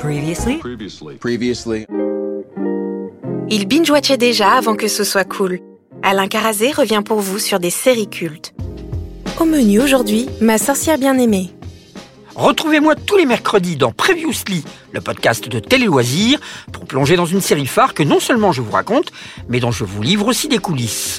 Previously. Il binge-watchait déjà avant que ce soit cool. Alain Carazé revient pour vous sur des séries cultes. Au menu aujourd'hui, Ma sorcière bien-aimée. Retrouvez-moi tous les mercredis dans Previously, le podcast de Télé Loisirs, pour plonger dans une série phare que non seulement je vous raconte, mais dont je vous livre aussi des coulisses.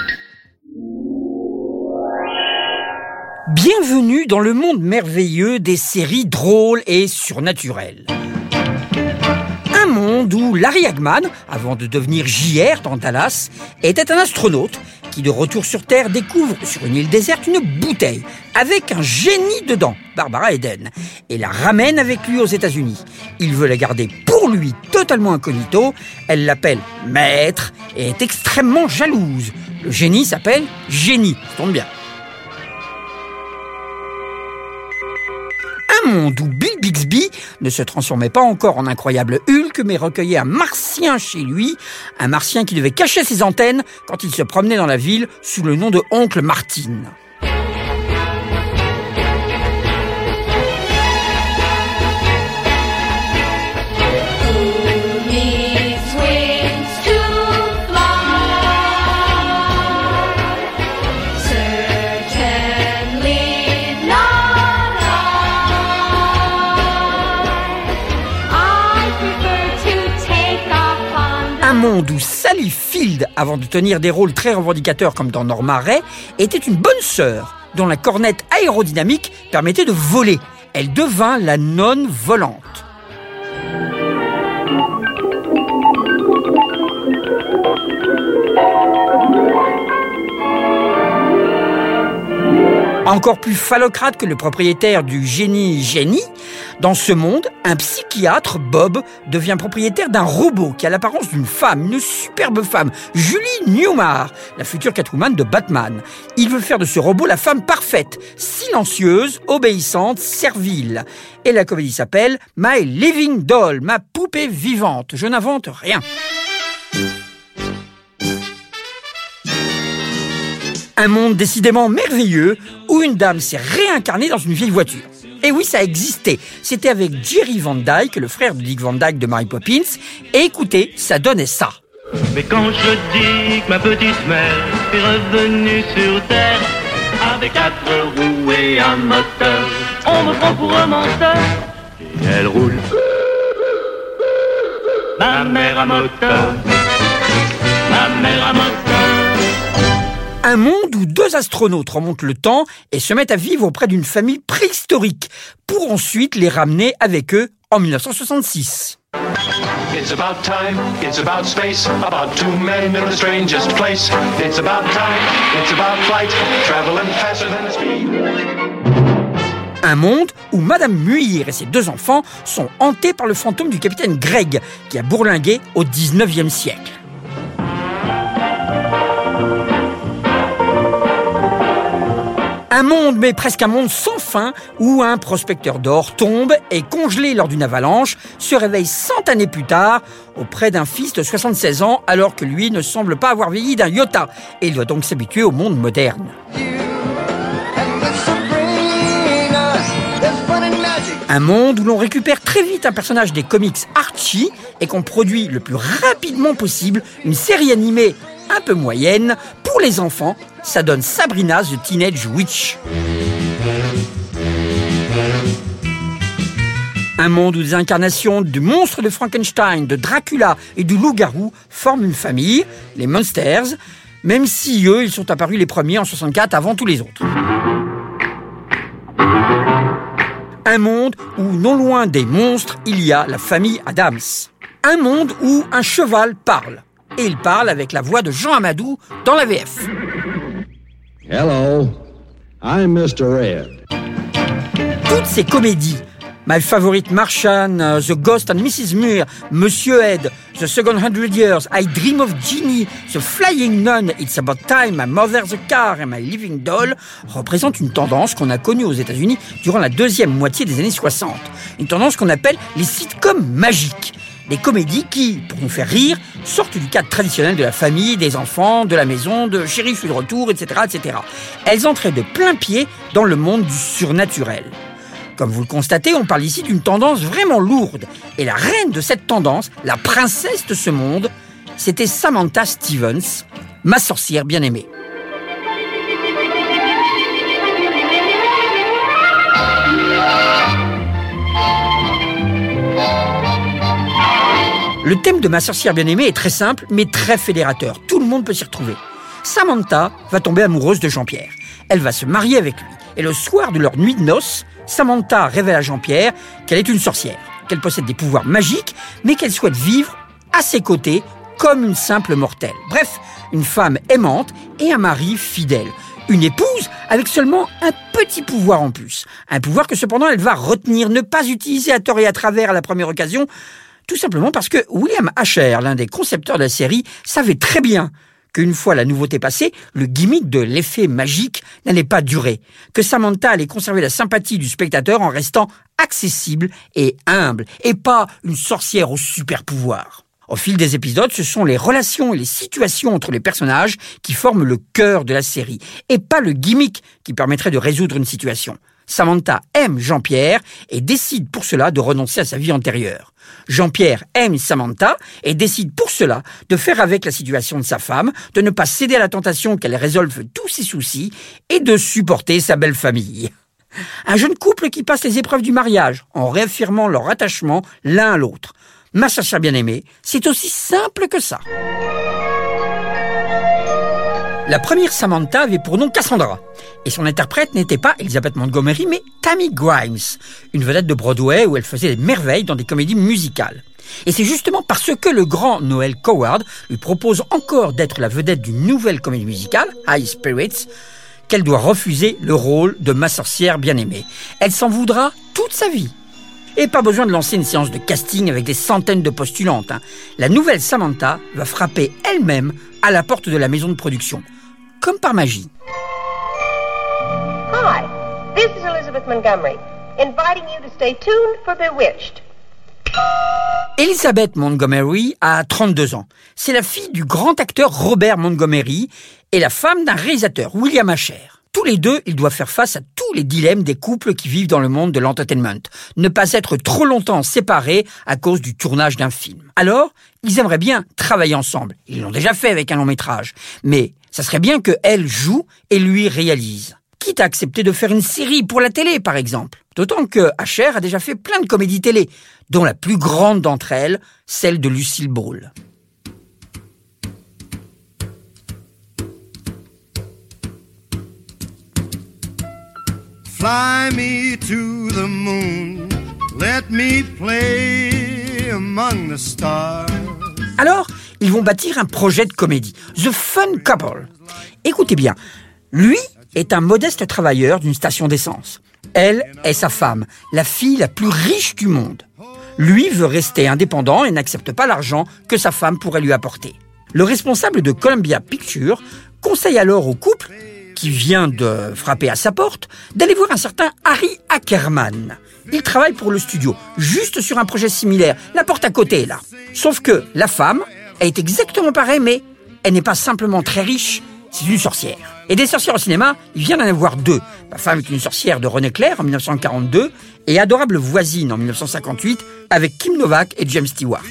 Bienvenue dans le monde merveilleux des séries drôles et surnaturelles. Un monde où Larry Hagman, avant de devenir JR dans Dallas, était un astronaute qui, de retour sur Terre, découvre sur une île déserte une bouteille avec un génie dedans, Barbara Eden, et la ramène avec lui aux États-Unis. Il veut la garder pour lui totalement incognito. Elle l'appelle maître et est extrêmement jalouse. Le génie s'appelle Génie, ça tombe bien. Un monde où Bill Bixby ne se transformait pas encore en incroyable Hulk, mais recueillait un martien chez lui, un martien qui devait cacher ses antennes quand il se promenait dans la ville sous le nom de Oncle Martin. Un monde où Sally Field, avant de tenir des rôles très revendicateurs comme dans Norma Ray, était une bonne sœur dont la cornette aérodynamique permettait de voler. Elle devint la nonne volante. Encore plus phallocrate que le propriétaire du génie, dans ce monde, un psychiatre, Bob, devient propriétaire d'un robot qui a l'apparence d'une femme, une superbe femme, Julie Newmar, la future Catwoman de Batman. Il veut faire de ce robot la femme parfaite, silencieuse, obéissante, servile. Et la comédie s'appelle My Living Doll, ma poupée vivante. Je n'invente rien. Un monde décidément merveilleux où une dame s'est réincarnée dans une vieille voiture. Et oui, ça a existé. C'était avec Jerry Van Dyke, le frère de Dick Van Dyke de Mary Poppins. Et écoutez, ça donnait ça. Mais quand je dis que ma petite mère est revenue sur Terre avec 4 roues et un moteur, on me prend pour un menteur. Et elle roule. Ma mère à moteur. Ma mère à moteur. Un monde où 2 astronautes remontent le temps et se mettent à vivre auprès d'une famille préhistorique pour ensuite les ramener avec eux en 1966. It's about time, it's about space, about 2 men in the strangest place. It's about time, it's about flight, traveling faster than speed. Un monde où Madame Muir et ses 2 enfants sont hantés par le fantôme du capitaine Greg qui a bourlingué au 19e siècle. Un monde, mais presque un monde sans fin, où un prospecteur d'or tombe et, congelé lors d'une avalanche, se réveille 100 années plus tard auprès d'un fils de 76 ans, alors que lui ne semble pas avoir vieilli d'un iota, et il doit donc s'habituer au monde moderne. Un monde où l'on récupère très vite un personnage des comics Archie et qu'on produit le plus rapidement possible une série animée un peu moyenne pour les enfants. Ça donne Sabrina the Teenage Witch. Un monde où des incarnations du monstre de Frankenstein, de Dracula et du loup-garou forment une famille, les Monsters, même si eux, ils sont apparus les premiers en 64 avant tous les autres. Un monde où, non loin des monstres, il y a la famille Addams. Un monde où un cheval parle. Et il parle avec la voix de Jean Amadou dans la VF. Hello, I'm Mr. Ed. Toutes ces comédies, My Favorite Martian, The Ghost and Mrs. Muir, Monsieur Ed, The Second 100 Years, I Dream of Jeannie, The Flying Nun, It's About Time, My Mother the Car et My Living Doll représentent une tendance qu'on a connue aux États-Unis durant la deuxième moitié des années 60. Une tendance qu'on appelle les sitcoms magiques. Des comédies qui, pour nous faire rire, sortent du cadre traditionnel de la famille, des enfants, de la maison, de Chéri, je suis de retour, etc., etc. Elles entraient de plein pied dans le monde du surnaturel. Comme vous le constatez, on parle ici d'une tendance vraiment lourde. Et la reine de cette tendance, la princesse de ce monde, c'était Samantha Stevens, ma sorcière bien-aimée. Le thème de ma sorcière bien-aimée est très simple, mais très fédérateur. Tout le monde peut s'y retrouver. Samantha va tomber amoureuse de Jean-Pierre. Elle va se marier avec lui. Et le soir de leur nuit de noces, Samantha révèle à Jean-Pierre qu'elle est une sorcière, qu'elle possède des pouvoirs magiques, mais qu'elle souhaite vivre à ses côtés comme une simple mortelle. Bref, une femme aimante et un mari fidèle. Une épouse avec seulement un petit pouvoir en plus. Un pouvoir que cependant elle va retenir, ne pas utiliser à tort et à travers à la première occasion, tout simplement parce que William Asher, l'un des concepteurs de la série, savait très bien qu'une fois la nouveauté passée, le gimmick de l'effet magique n'allait pas durer, que Samantha allait conserver la sympathie du spectateur en restant accessible et humble, et pas une sorcière au super pouvoir. Au fil des épisodes, ce sont les relations et les situations entre les personnages qui forment le cœur de la série, et pas le gimmick qui permettrait de résoudre une situation. Samantha aime Jean-Pierre et décide pour cela de renoncer à sa vie antérieure. Jean-Pierre aime Samantha et décide pour cela de faire avec la situation de sa femme, de ne pas céder à la tentation qu'elle résolve tous ses soucis et de supporter sa belle famille. Un jeune couple qui passe les épreuves du mariage en réaffirmant leur attachement l'un à l'autre. Ma sorcière bien-aimée, c'est aussi simple que ça. La première Samantha avait pour nom Cassandra, et son interprète n'était pas Elizabeth Montgomery, mais Tammy Grimes, une vedette de Broadway où elle faisait des merveilles dans des comédies musicales. Et c'est justement parce que le grand Noel Coward lui propose encore d'être la vedette d'une nouvelle comédie musicale, High Spirits, qu'elle doit refuser le rôle de ma sorcière bien-aimée. Elle s'en voudra toute sa vie. Et pas besoin de lancer une séance de casting avec des centaines de postulantes. La nouvelle Samantha va frapper elle-même à la porte de la maison de production. Comme par magie. Hi, this is Elizabeth Montgomery, inviting you to stay tuned for Bewitched. Elizabeth Montgomery a 32 ans. C'est la fille du grand acteur Robert Montgomery et la femme d'un réalisateur, William Asher. Tous les deux, ils doivent faire face à tous les dilemmes des couples qui vivent dans le monde de l'entertainment. Ne pas être trop longtemps séparés à cause du tournage d'un film. Alors, ils aimeraient bien travailler ensemble. Ils l'ont déjà fait avec un long métrage. Mais ça serait bien qu'elle joue et lui réalise. Quitte à accepter de faire une série pour la télé, par exemple. D'autant que Asher a déjà fait plein de comédies télé, dont la plus grande d'entre elles, celle de Lucille Ball. Fly me to the moon, let me play among the stars. Alors, ils vont bâtir un projet de comédie, The Fun Couple. Écoutez bien, lui est un modeste travailleur d'une station d'essence. Elle est sa femme, la fille la plus riche du monde. Lui veut rester indépendant et n'accepte pas l'argent que sa femme pourrait lui apporter. Le responsable de Columbia Pictures conseille alors au couple, qui vient de frapper à sa porte, d'aller voir un certain Harry Ackerman. Il travaille pour le studio, juste sur un projet similaire, la porte à côté, là. Sauf que la femme est exactement pareille, mais elle n'est pas simplement très riche, c'est une sorcière. Et des sorcières au cinéma, il vient d'en avoir deux. Ma femme est une sorcière de René Clair en 1942 et Adorable voisine en 1958 avec Kim Novak et James Stewart.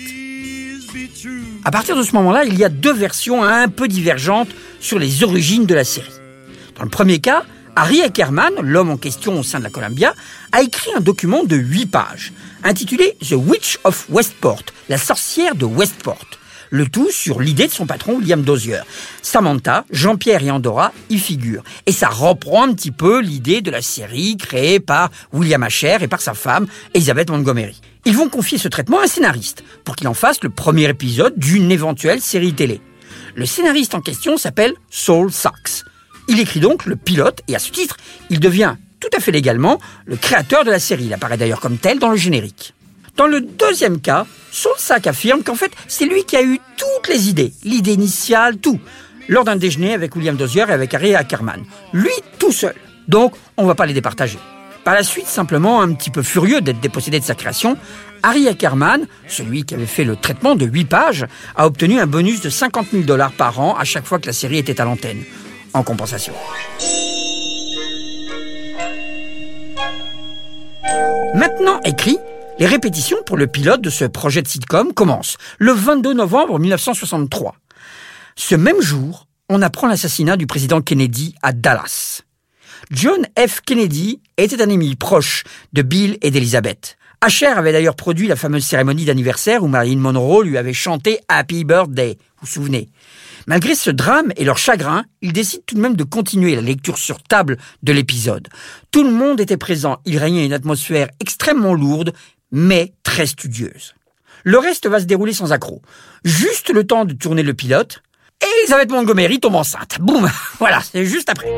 À partir de ce moment-là, il y a deux versions un peu divergentes sur les origines de la série. Dans le premier cas, Harry Ackerman, l'homme en question au sein de la Columbia, a écrit un document de 8 pages, intitulé « The Witch of Westport », la sorcière de Westport. Le tout sur l'idée de son patron William Dozier. Samantha, Jean-Pierre et Andorra y figurent. Et ça reprend un petit peu l'idée de la série créée par William Asher et par sa femme, Elizabeth Montgomery. Ils vont confier ce traitement à un scénariste pour qu'il en fasse le premier épisode d'une éventuelle série télé. Le scénariste en question s'appelle Saul Sachs. Il écrit donc le pilote et à ce titre, il devient tout à fait légalement le créateur de la série. Il apparaît d'ailleurs comme tel dans le générique. Dans le deuxième cas, Saul Sachs affirme qu'en fait, c'est lui qui a eu toutes les idées, l'idée initiale, tout, lors d'un déjeuner avec William Dozier et avec Harry Ackerman. Lui, tout seul. Donc, on ne va pas les départager. Par la suite, simplement un petit peu furieux d'être dépossédé de sa création, Harry Ackerman, celui qui avait fait le traitement de 8 pages, a obtenu un bonus de $50 000 par an à chaque fois que la série était à l'antenne, en compensation. Maintenant écrit, les répétitions pour le pilote de ce projet de sitcom commencent le 22 novembre 1963. Ce même jour, on apprend l'assassinat du président Kennedy à Dallas. John F. Kennedy était un ami proche de Bill et d'Elizabeth. Asher avait d'ailleurs produit la fameuse cérémonie d'anniversaire où Marilyn Monroe lui avait chanté « Happy Birthday », vous vous souvenez. Malgré ce drame et leur chagrin, ils décident tout de même de continuer la lecture sur table de l'épisode. Tout le monde était présent, il régnait une atmosphère extrêmement lourde, mais très studieuse. Le reste va se dérouler sans accroc. Juste le temps de tourner le pilote, et Elizabeth Montgomery tombe enceinte. Boum, voilà, c'est juste après.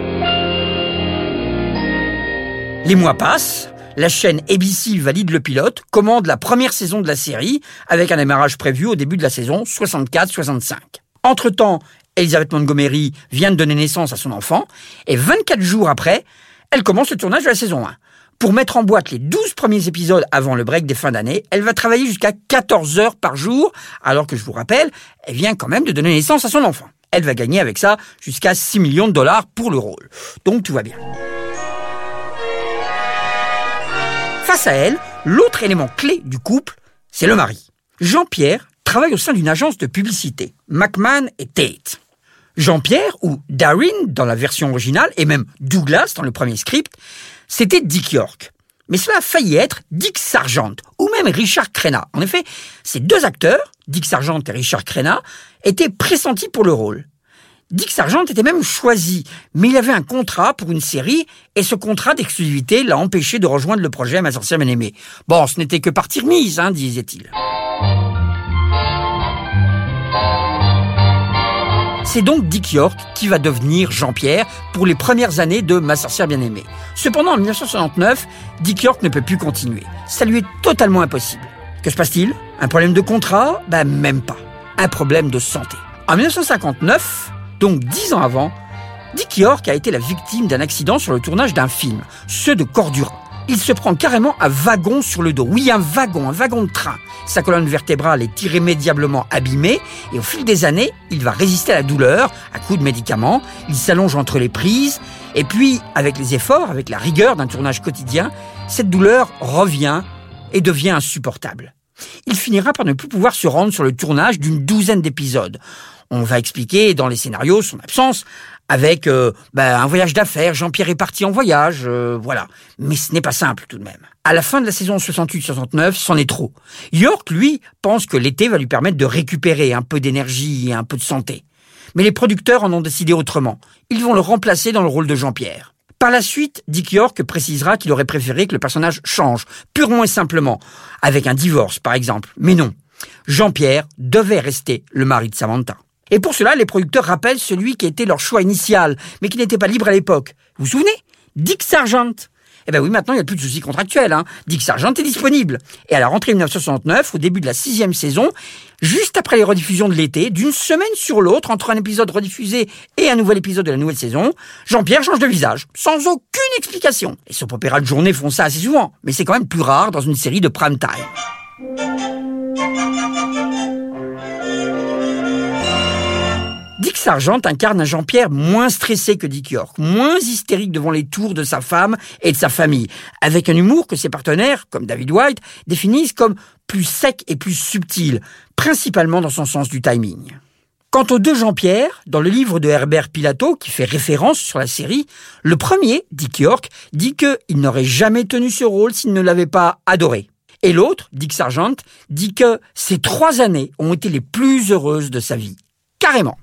Les mois passent, la chaîne ABC valide le pilote, commande la première saison de la série, avec un démarrage prévu au début de la saison 64-65. Entre-temps, Elizabeth Montgomery vient de donner naissance à son enfant, et 24 jours après, elle commence le tournage de la saison 1. Pour mettre en boîte les 12 premiers épisodes avant le break des fins d'année, elle va travailler jusqu'à 14 heures par jour, alors que je vous rappelle, elle vient quand même de donner naissance à son enfant. Elle va gagner avec ça jusqu'à 6 millions de dollars pour le rôle. Donc tout va bien. Face à elle, l'autre élément clé du couple, c'est le mari. Jean-Pierre travaille au sein d'une agence de publicité, McMahon et Tate. Jean-Pierre, ou Darren dans la version originale, et même Douglas dans le premier script, c'était Dick York. Mais cela a failli être Dick Sargent, ou même Richard Crenna. En effet, ces deux acteurs, Dick Sargent et Richard Crenna, étaient pressentis pour le rôle. Dick Sargent était même choisi, mais il avait un contrat pour une série, et ce contrat d'exclusivité l'a empêché de rejoindre le projet Ma sorcière bien-aimée. Bon, ce n'était que partie remise, disait-il. C'est donc Dick York qui va devenir Jean-Pierre pour les premières années de Ma sorcière bien-aimée. Cependant, en 1969, Dick York ne peut plus continuer. Ça lui est totalement impossible. Que se passe-t-il? Un problème de contrat? Même pas. Un problème de santé. En 1959, donc 10 ans avant, Dick York a été la victime d'un accident sur le tournage d'un film, ceux de Cordura. Il se prend carrément un wagon sur le dos. Oui, un wagon de train. Sa colonne vertébrale est irrémédiablement abîmée et au fil des années, il va résister à la douleur, à coups de médicaments. Il s'allonge entre les prises et puis, avec les efforts, avec la rigueur d'un tournage quotidien, cette douleur revient et devient insupportable. Il finira par ne plus pouvoir se rendre sur le tournage d'une douzaine d'épisodes. On va expliquer dans les scénarios son absence avec un voyage d'affaires, Jean-Pierre est parti en voyage, voilà. Mais ce n'est pas simple tout de même. À la fin de la saison 68-69, c'en est trop. York, lui, pense que l'été va lui permettre de récupérer un peu d'énergie et un peu de santé. Mais les producteurs en ont décidé autrement. Ils vont le remplacer dans le rôle de Jean-Pierre. Par la suite, Dick York précisera qu'il aurait préféré que le personnage change, purement et simplement, avec un divorce par exemple. Mais non, Jean-Pierre devait rester le mari de Samantha. Et pour cela, les producteurs rappellent celui qui était leur choix initial, mais qui n'était pas libre à l'époque. Vous vous souvenez? Dick Sargent. Eh ben oui, maintenant il n'y a plus de soucis contractuels. Dick Sargent est disponible. Et à la rentrée 1969, au début de la 6e saison, juste après les rediffusions de l'été, d'une semaine sur l'autre, entre un épisode rediffusé et un nouvel épisode de la nouvelle saison, Jean-Pierre change de visage, sans aucune explication. Les soap opéras de journée font ça assez souvent, mais c'est quand même plus rare dans une série de prime time. Dick Sargent incarne un Jean-Pierre moins stressé que Dick York, moins hystérique devant les tours de sa femme et de sa famille, avec un humour que ses partenaires, comme David White, définissent comme plus sec et plus subtil, principalement dans son sens du timing. Quant aux deux Jean-Pierre, dans le livre de Herbert Pilato, qui fait référence sur la série, le premier, Dick York, dit qu'il n'aurait jamais tenu ce rôle s'il ne l'avait pas adoré. Et l'autre, Dick Sargent, dit que ces 3 années ont été les plus heureuses de sa vie. Carrément.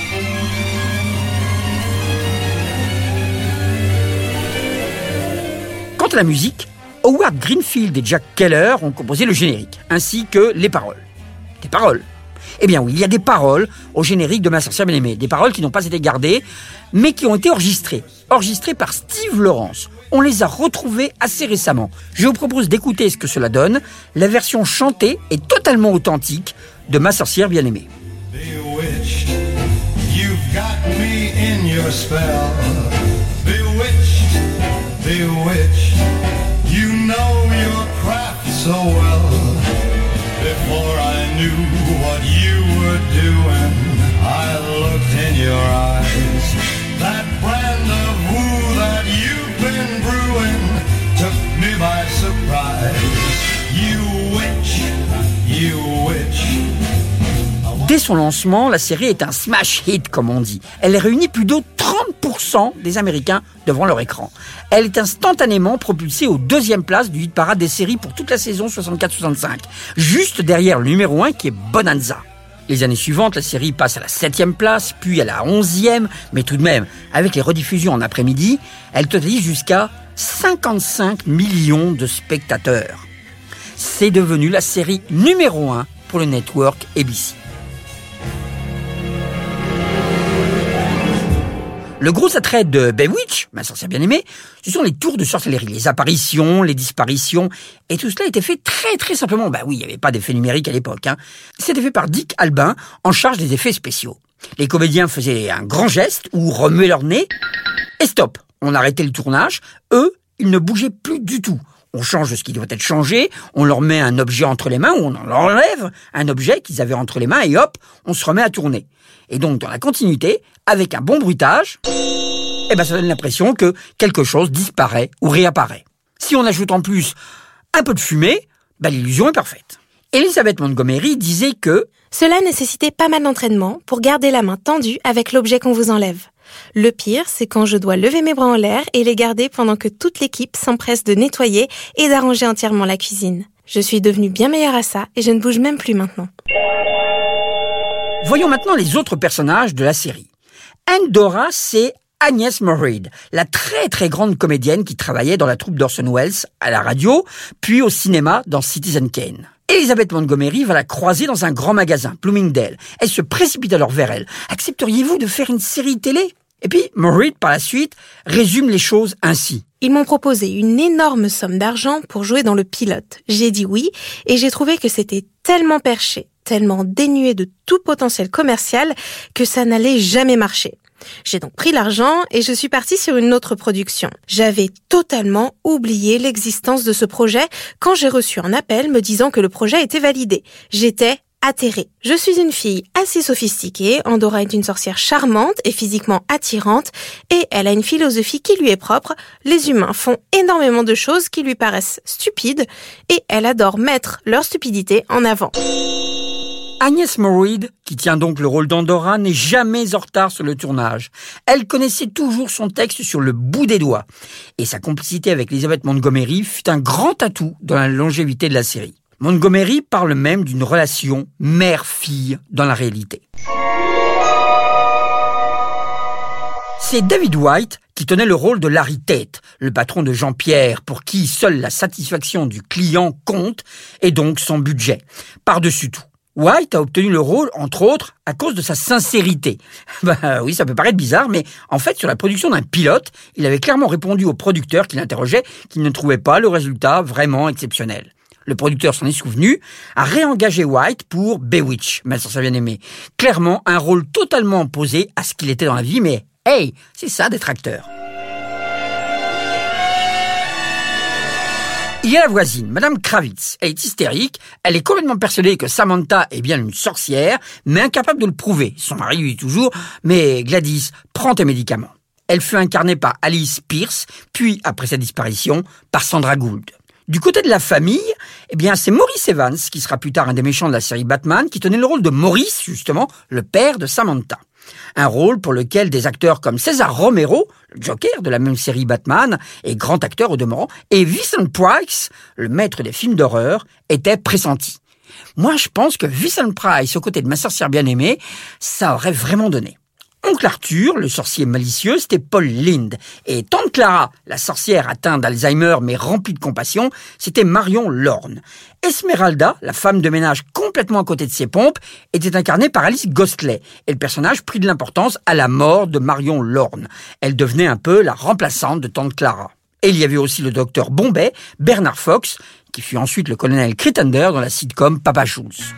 Quant à la musique, Howard Greenfield et Jack Keller ont composé le générique, ainsi que les paroles. Des paroles. Eh bien oui, il y a des paroles au générique de Ma sorcière bien-aimée, des paroles qui n'ont pas été gardées, mais qui ont été enregistrées par Steve Lawrence. On les a retrouvées assez récemment. Je vous propose d'écouter ce que cela donne. La version chantée est totalement authentique de Ma sorcière bien-aimée. Bewitched, you've got me in your spell. Bewitched, bewitched, you know your craft so well. Before I knew what you were doing, I looked in your eyes. That brand of woo that you've been brewing took me by surprise. Dès son lancement, la série est un smash hit, comme on dit. Elle réunit plus de 30% des Américains devant leur écran. Elle est instantanément propulsée aux 2e place du hit parade des séries pour toute la saison 64-65, juste derrière le numéro 1 qui est Bonanza. Les années suivantes, la série passe à la 7e place, puis à la 11e, mais tout de même, avec les rediffusions en après-midi, elle totalise jusqu'à 55 millions de spectateurs. C'est devenu la série numéro 1 pour le network ABC. Le gros attrait de Bewitch, ma sorcière bien-aimée, ce sont les tours de sorcellerie, les apparitions, les disparitions, et tout cela était fait très très simplement. Oui, il n'y avait pas d'effet numérique à l'époque. C'était fait par Dick Albin, en charge des effets spéciaux. Les comédiens faisaient un grand geste, ou remuaient leur nez, et stop, on arrêtait le tournage. Eux, ils ne bougeaient plus du tout. On change ce qui doit être changé, on leur met un objet entre les mains, ou on leur enlève un objet qu'ils avaient entre les mains, et hop, on se remet à tourner. Et donc, dans la continuité, avec un bon bruitage, ça donne l'impression que quelque chose disparaît ou réapparaît. Si on ajoute en plus un peu de fumée, l'illusion est parfaite. Elizabeth Montgomery disait que cela nécessitait pas mal d'entraînement pour garder la main tendue avec l'objet qu'on vous enlève. Le pire, c'est quand je dois lever mes bras en l'air et les garder pendant que toute l'équipe s'empresse de nettoyer et d'arranger entièrement la cuisine. Je suis devenue bien meilleure à ça et je ne bouge même plus maintenant. Voyons maintenant les autres personnages de la série. Endora, c'est Agnes Moorehead, la très très grande comédienne qui travaillait dans la troupe d'Orson Welles à la radio, puis au cinéma dans Citizen Kane. Elizabeth Montgomery va la croiser dans un grand magasin, Bloomingdale. Elle se précipite alors vers elle. « Accepteriez-vous de faire une série télé ?» Et puis, Moorehead, par la suite, résume les choses ainsi. Ils m'ont proposé une énorme somme d'argent pour jouer dans le pilote. J'ai dit oui, et j'ai trouvé que c'était tellement perché, tellement dénué de tout potentiel commercial, que ça n'allait jamais marcher. J'ai donc pris l'argent et je suis partie sur une autre production. J'avais totalement oublié l'existence de ce projet quand j'ai reçu un appel me disant que le projet était validé. J'étais atterrée. Je suis une fille assez sophistiquée, Endora est une sorcière charmante et physiquement attirante, et elle a une philosophie qui lui est propre. Les humains font énormément de choses qui lui paraissent stupides, et elle adore mettre leur stupidité en avant. Agnes Moorehead, qui tient donc le rôle d'Endora, n'est jamais en retard sur le tournage. Elle connaissait toujours son texte sur le bout des doigts. Et sa complicité avec Elizabeth Montgomery fut un grand atout dans la longévité de la série. Montgomery parle même d'une relation mère-fille dans la réalité. C'est David White qui tenait le rôle de Larry Tate, le patron de Jean-Pierre, pour qui seule la satisfaction du client compte et donc son budget. Par-dessus tout. White a obtenu le rôle, entre autres, à cause de sa sincérité. Oui, ça peut paraître bizarre, mais en fait, sur la production d'un pilote, il avait clairement répondu au producteur qui l'interrogeait qu'il ne trouvait pas le résultat vraiment exceptionnel. Le producteur s'en est souvenu, a réengagé White pour Bewitch, ma sorcière bien-aimée. Clairement, un rôle totalement opposé à ce qu'il était dans la vie, mais hey, c'est ça d'être acteur. Il y a la voisine, Madame Kravitz. Elle est hystérique, elle est complètement persuadée que Samantha est bien une sorcière, mais incapable de le prouver. Son mari lui dit toujours « Mais Gladys, prends tes médicaments ». Elle fut incarnée par Alice Pierce, puis, après sa disparition, par Sandra Gould. Du côté de la famille, c'est Maurice Evans, qui sera plus tard un des méchants de la série Batman, qui tenait le rôle de Maurice, justement, le père de Samantha. Un rôle pour lequel des acteurs comme César Romero, le Joker de la même série Batman, et grand acteur au demeurant, et Vincent Price, le maître des films d'horreur, étaient pressentis. Moi, je pense que Vincent Price, aux côtés de ma sorcière bien-aimée, ça aurait vraiment donné. Oncle Arthur, le sorcier malicieux, c'était Paul Lynde. Et Tante Clara, la sorcière atteinte d'Alzheimer mais remplie de compassion, c'était Marion Lorne. Esmeralda, la femme de ménage complètement à côté de ses pompes, était incarnée par Alice Ghostley. Et le personnage prit de l'importance à la mort de Marion Lorne. Elle devenait un peu la remplaçante de Tante Clara. Et il y avait aussi le docteur Bombay, Bernard Fox, qui fut ensuite le colonel Crittender dans la sitcom Papa Schultz.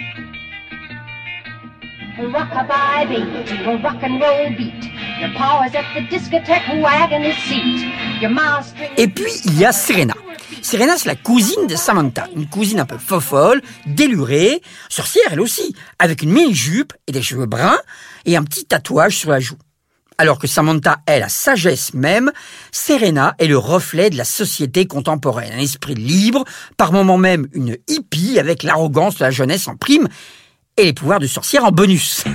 Rock-a-bye beat, rock and roll beat. Your pa is at the discotheque wagging his seat. Your ma string... Et puis, il y a Serena. Serena, c'est la cousine de Samantha. Une cousine un peu fofolle, délurée, sorcière elle aussi, avec une mini-jupe et des cheveux bruns et un petit tatouage sur la joue. Alors que Samantha est la sagesse même, Serena est le reflet de la société contemporaine. Un esprit libre, par moments même une hippie avec l'arrogance de la jeunesse en prime. et les pouvoirs de sorcière en bonus.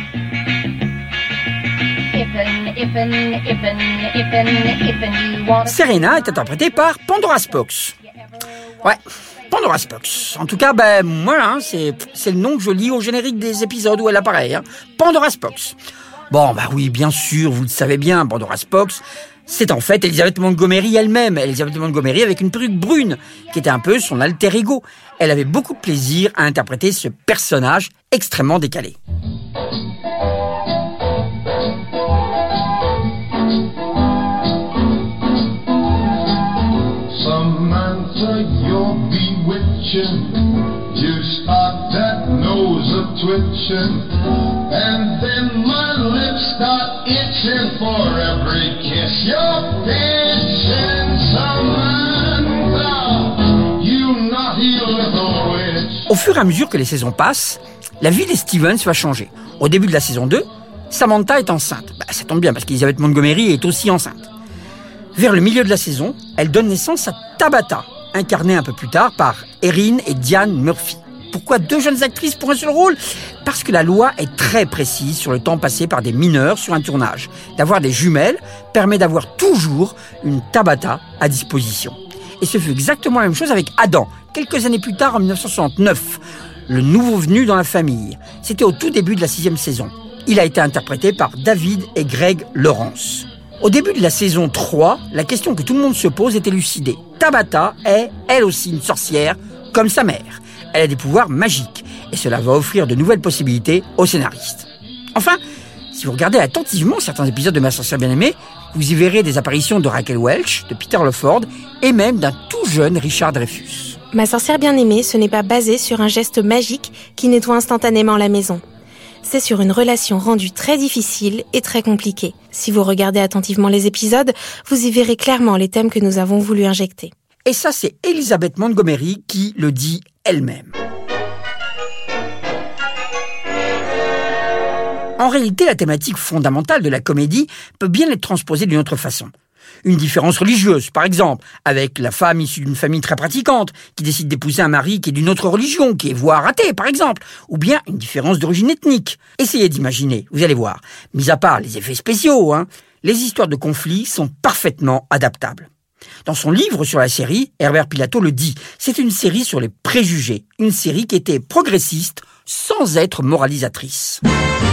Serena est interprétée par Pandora Spox. Ouais, Pandora Spox. En tout cas, voilà, c'est le nom que je lis au générique des épisodes où elle apparaît. Pandora Spox. Bon, oui, bien sûr, vous le savez bien, Pandora Spox, c'est en fait Elizabeth Montgomery elle-même. Elizabeth Montgomery avec une perruque brune, qui était un peu son alter ego. Elle avait beaucoup de plaisir à interpréter ce personnage extrêmement décalé. Samantha, you're bewitching. You start that nose a-twitching, and then my lips start itching for every kiss you're pitching. Samantha, you naughty little witch. Au fur et à mesure que les saisons passent, la vie des Stevens va changer. Au début de la saison 2, Samantha est enceinte. Ça tombe bien parce qu'Elizabeth Montgomery est aussi enceinte. Vers le milieu de la saison, elle donne naissance à Tabitha, incarnée un peu plus tard par Erin et Diane Murphy. Pourquoi 2 jeunes actrices pour un seul rôle ? Parce que la loi est très précise sur le temps passé par des mineurs sur un tournage. D'avoir des jumelles permet d'avoir toujours une Tabitha à disposition. Et ce fut exactement la même chose avec Adam, quelques années plus tard en 1969, le nouveau venu dans la famille. C'était au tout début de la 6e saison. Il a été interprété par David et Greg Lawrence. Au début de la saison 3, la question que tout le monde se pose est élucidée. Tabitha est, elle aussi, une sorcière, comme sa mère. Elle a des pouvoirs magiques, et cela va offrir de nouvelles possibilités aux scénaristes. Enfin, si vous regardez attentivement certains épisodes de Ma sorcière bien-aimée, vous y verrez des apparitions de Raquel Welch, de Peter Lawford, et même d'un tout jeune Richard Dreyfuss. Ma sorcière bien-aimée, ce n'est pas basé sur un geste magique qui nettoie instantanément la maison. C'est sur une relation rendue très difficile et très compliquée. Si vous regardez attentivement les épisodes, vous y verrez clairement les thèmes que nous avons voulu injecter. Et ça, c'est Elizabeth Montgomery qui le dit elle-même. En réalité, la thématique fondamentale de la comédie peut bien être transposée d'une autre façon. Une différence religieuse, par exemple, avec la femme issue d'une famille très pratiquante, qui décide d'épouser un mari qui est d'une autre religion, qui est voire athée, par exemple, ou bien une différence d'origine ethnique. Essayez d'imaginer, vous allez voir. Mis à part les effets spéciaux, les histoires de conflits sont parfaitement adaptables. Dans son livre sur la série, Herbert Pilato le dit, c'est une série sur les préjugés, une série qui était progressiste sans être moralisatrice.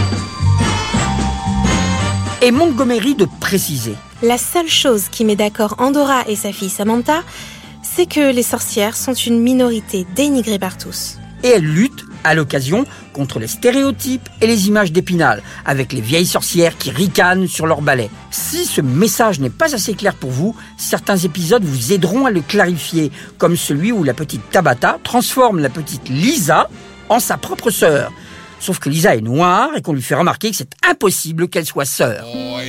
Et Montgomery de préciser. La seule chose qui met d'accord Andorra et sa fille Samantha, c'est que les sorcières sont une minorité dénigrée par tous. Et elle lutte, à l'occasion, contre les stéréotypes et les images d'Épinal, avec les vieilles sorcières qui ricanent sur leur balai. Si ce message n'est pas assez clair pour vous, certains épisodes vous aideront à le clarifier, comme celui où la petite Tabitha transforme la petite Lisa en sa propre sœur. Sauf que Lisa est noire et qu'on lui fait remarquer que c'est impossible qu'elle soit sœur.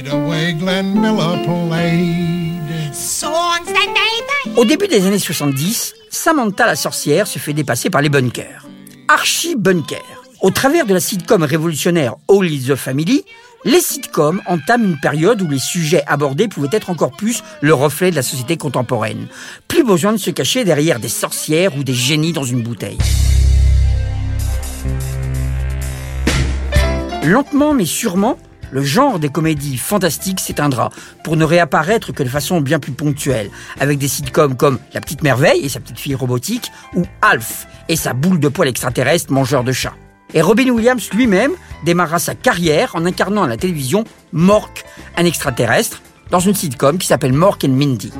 Au début des années 70, Samantha la sorcière se fait dépasser par les bunkers. Archie Bunker. Au travers de la sitcom révolutionnaire All is the Family, les sitcoms entament une période où les sujets abordés pouvaient être encore plus le reflet de la société contemporaine. Plus besoin de se cacher derrière des sorcières ou des génies dans une bouteille. Lentement mais sûrement, le genre des comédies fantastiques s'éteindra pour ne réapparaître que de façon bien plus ponctuelle, avec des sitcoms comme La Petite Merveille et sa petite fille robotique, ou Alf et sa boule de poil extraterrestre mangeur de chats. Et Robin Williams lui-même démarra sa carrière en incarnant à la télévision Mork, un extraterrestre, dans une sitcom qui s'appelle Mork and Mindy.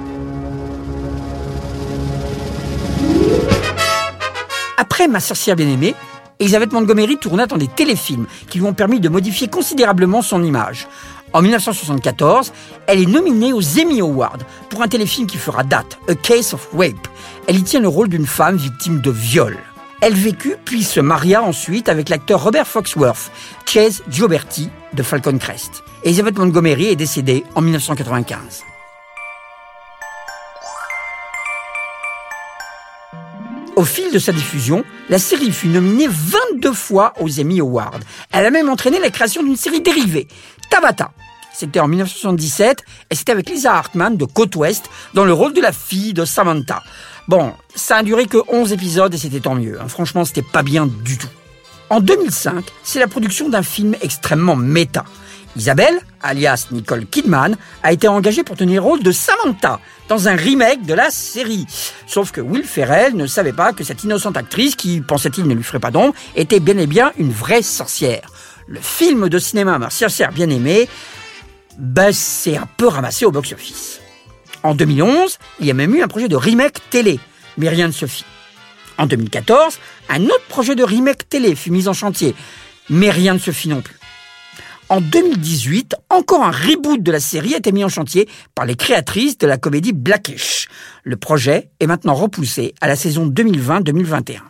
Après Ma sorcière bien-aimée, Elizabeth Montgomery tourna dans des téléfilms qui lui ont permis de modifier considérablement son image. En 1974, elle est nominée aux Emmy Awards pour un téléfilm qui fera date, A Case of Rape. Elle y tient le rôle d'une femme victime de viol. Elle vécut puis se maria ensuite avec l'acteur Robert Foxworth, Chase Gioberti de Falcon Crest. Elizabeth Montgomery est décédée en 1995. Au fil de sa diffusion, la série fut nominée 22 fois aux Emmy Awards. Elle a même entraîné la création d'une série dérivée, Tabitha. C'était en 1977 et c'était avec Lisa Hartman de Côte Ouest dans le rôle de la fille de Samantha. Bon, ça a duré que 11 épisodes et c'était tant mieux. Franchement, c'était pas bien du tout. En 2005, c'est la production d'un film extrêmement méta. Isabelle, alias Nicole Kidman, a été engagée pour tenir le rôle de Samantha dans un remake de la série. Sauf que Will Ferrell ne savait pas que cette innocente actrice, qui, pensait-il, ne lui ferait pas d'ombre, était bien et bien une vraie sorcière. Le film de cinéma Ma sorcière bien aimée, c'est un peu ramassé au box-office. En 2011, il y a même eu un projet de remake télé, mais rien ne se fit. En 2014, un autre projet de remake télé fut mis en chantier, mais rien ne se fit non plus. En 2018, encore un reboot de la série a été mis en chantier par les créatrices de la comédie Blackish. Le projet est maintenant repoussé à la saison 2020-2021.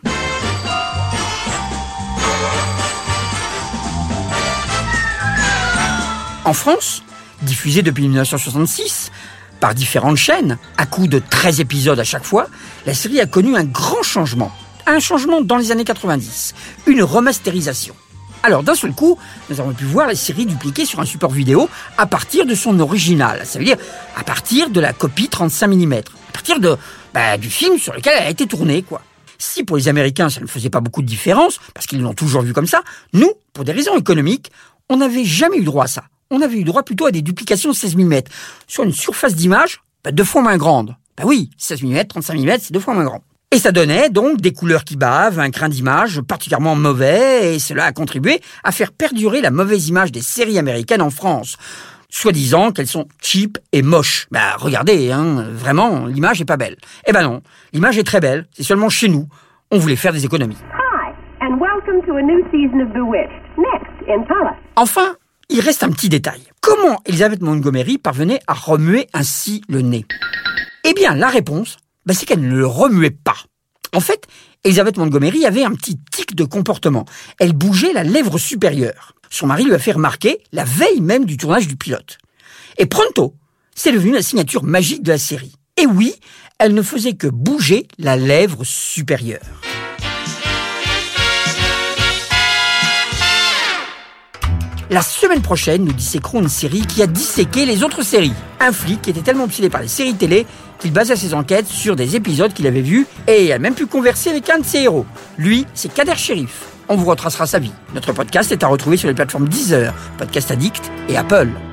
En France, diffusée depuis 1966, par différentes chaînes, à coup de 13 épisodes à chaque fois, la série a connu un grand changement. Un changement dans les années 90. Une remasterisation. Alors, d'un seul coup, nous avons pu voir la série dupliquée sur un support vidéo à partir de son original. Ça veut dire à partir de la copie 35 mm. À partir du film sur lequel elle a été tournée, quoi. Si pour les Américains, ça ne faisait pas beaucoup de différence, parce qu'ils l'ont toujours vu comme ça, nous, pour des raisons économiques, on n'avait jamais eu droit à ça. On avait eu droit plutôt à des duplications de 16 mm, sur une surface d'image 2 fois moins grande. Oui, 16 mm, 35 mm, c'est 2 fois moins grand. Et ça donnait donc des couleurs qui bavent, un grain d'image particulièrement mauvais, et cela a contribué à faire perdurer la mauvaise image des séries américaines en France. Soi-disant qu'elles sont cheap et moches. Regardez, vraiment, l'image est pas belle. Eh ben non, l'image est très belle, c'est seulement chez nous. On voulait faire des économies. Hi, and welcome to a new season of Bewitched. Next, in Palace. Enfin, il reste un petit détail. Comment Elizabeth Montgomery parvenait à remuer ainsi le nez ? Eh bien, la réponse, c'est qu'elle ne le remuait pas. En fait, Elizabeth Montgomery avait un petit tic de comportement. Elle bougeait la lèvre supérieure. Son mari lui a fait remarquer la veille même du tournage du pilote. Et pronto, c'est devenu la signature magique de la série. Et oui, elle ne faisait que bouger la lèvre supérieure. La semaine prochaine, nous disséquerons une série qui a disséqué les autres séries. Un flic qui était tellement obsédé par les séries télé qu'il basait ses enquêtes sur des épisodes qu'il avait vus et il a même pu converser avec un de ses héros. Lui, c'est Kader Chérif. On vous retracera sa vie. Notre podcast est à retrouver sur les plateformes Deezer, Podcast Addict et Apple.